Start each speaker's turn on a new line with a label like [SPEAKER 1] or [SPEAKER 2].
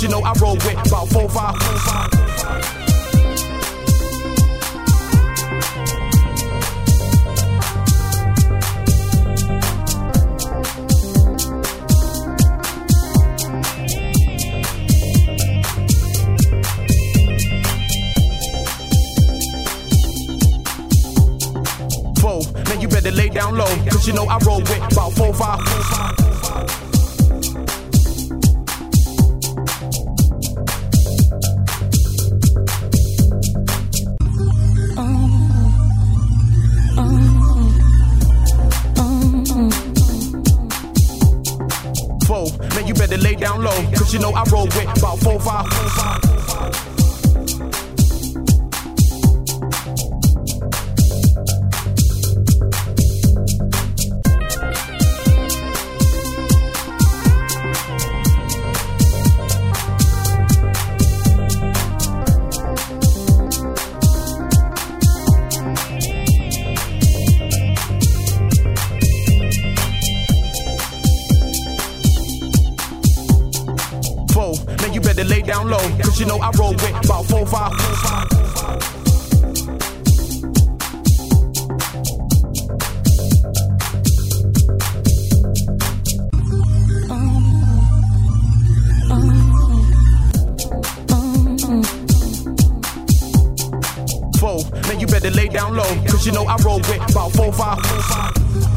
[SPEAKER 1] you know I roll with about 4-5. Man, you better lay down low, cause you know I roll with about 4-5. Man, you better lay down low, cause you know I roll with about 4-5. Man, you better lay down low, cause you know I roll with about 4-5. Man, you better lay down low, cause you know I roll with about 4-5.